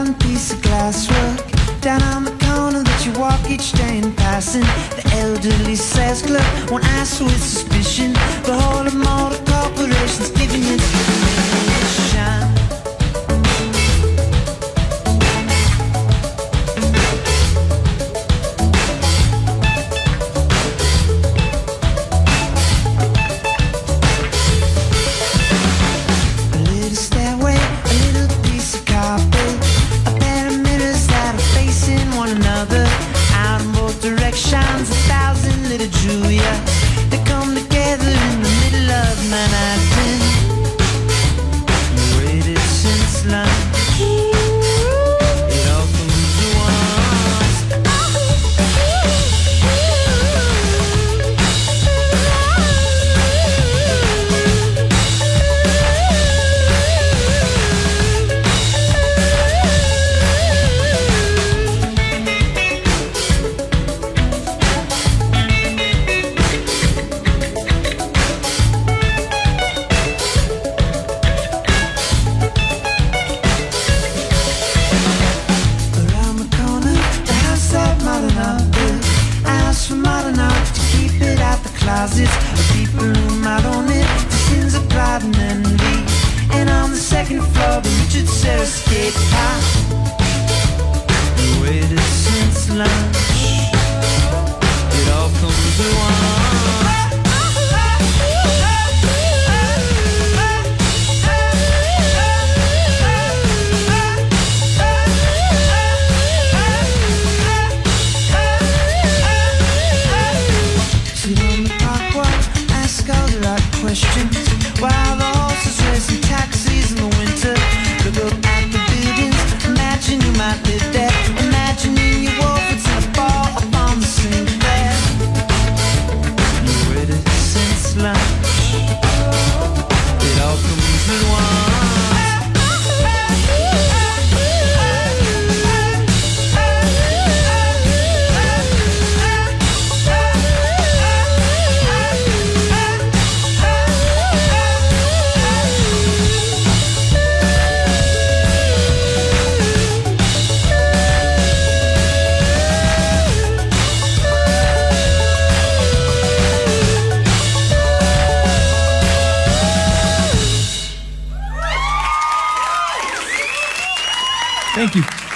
one piece of glasswork down on the corner that you walk each day in passing. The elderly says club won't ask with suspicion. The whole of motor corporations giving you permission. Out in both directions, 1,000 little Julias, they come together in the middle of Manhattan. Waited since lunch, it all comes at once. Of people who might own it, the sins of pride and envy. And on the second floor, the Richard Serra skate park. We waited since lunch, it all comes at once. Questions while the horses racing taxis in the winter. Look up at the buildings, imagine you might live there. Imagining your wolves in a ball upon the sink there. You waited since lunch, it all comes at once. Thank you.